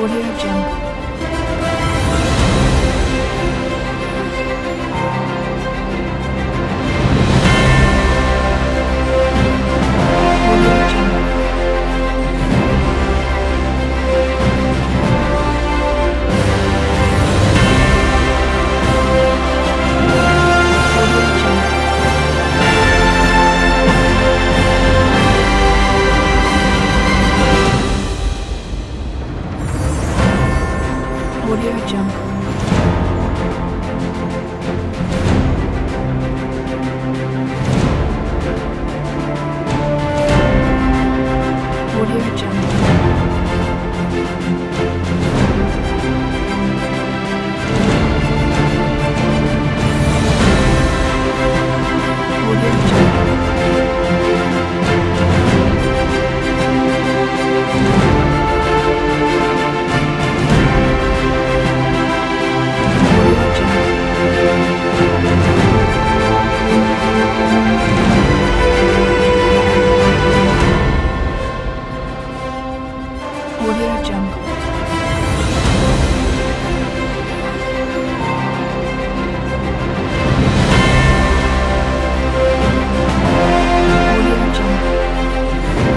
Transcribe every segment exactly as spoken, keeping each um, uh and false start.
Audio Jungle. Audio Jungle. Audio Jungle. Audio Jungle. Audio Jungle. Audio Jungle. Audio Jungle. Audio Jungle. Audio Jungle.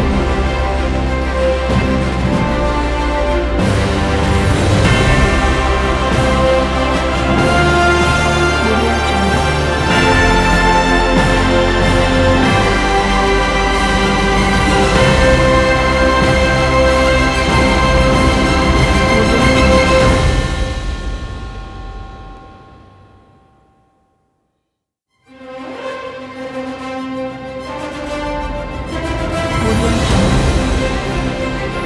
Audio Jungle. Audio Jungle.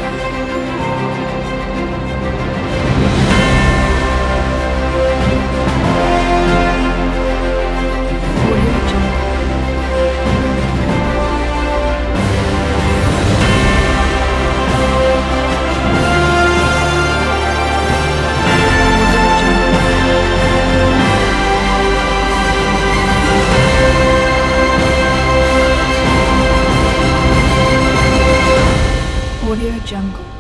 Audio Jungle. Audio Jungle. Audio Jungle.